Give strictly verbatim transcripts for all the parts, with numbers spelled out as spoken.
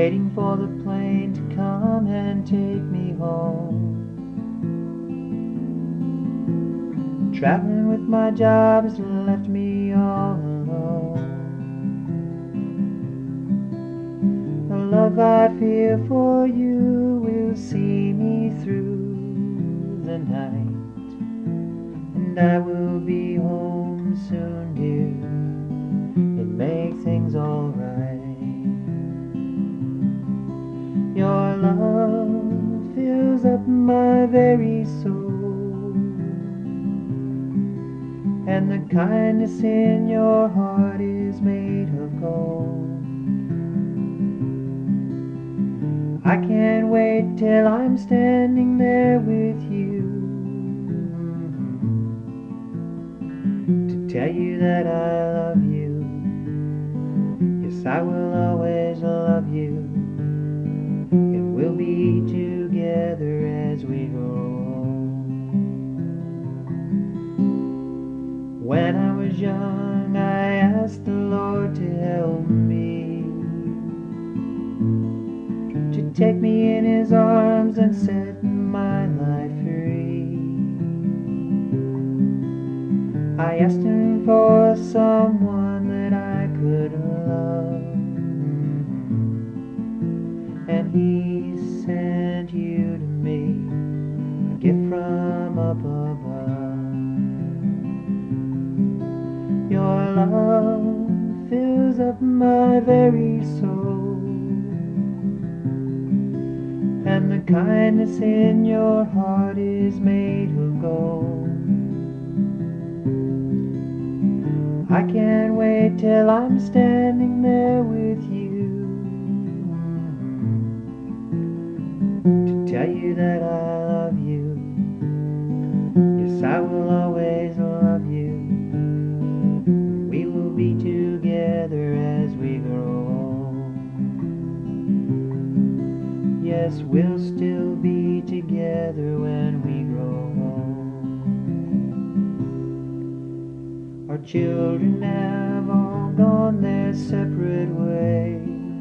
waiting for the plane to come and take me home. Traveling with my job has left me all alone. The love I feel for you will see me through the night, and I will be home soon, dear, and make things alright. Your love fills up my very soul, and the kindness in your heart is made of gold. I can't wait till I'm standing there with you to tell you that I love you. Yes, I will always love you, and we'll be together as we grow old. When I was young, I asked the Lord to help me, to take me in His arms and set my life free. I asked Him for someone that I could love, and He sent you to me, a gift from up above. Your love fills up my very soul, and the kindness in your heart is made of gold. I can't wait till I'm standing there with you to tell you that I love you. Yes, I will always love you. We will be together as we grow old. Yes, we'll still be together when we grow old. Our children have all gone their separate ways.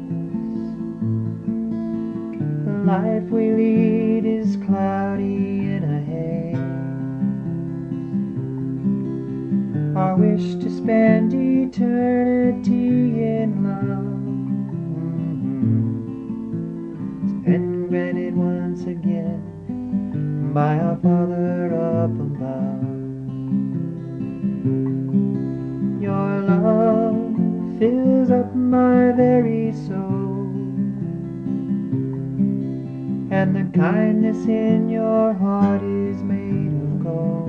The life we lead is cloudy in a haze. Our wish to spend eternity in love has been granted once again by our Father up above. Your love fills up my very soul, and the kindness in your heart is made of gold.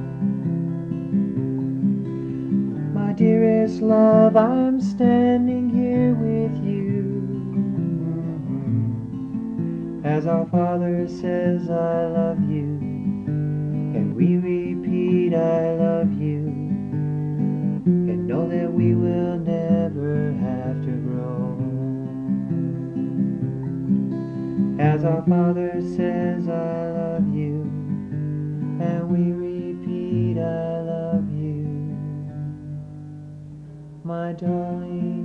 My dearest love, I'm standing here with you, as our Father says I love you, and we repeat I love you, and know that we will never have to grow. As our Father says I love you, and we repeat I love you, my darling.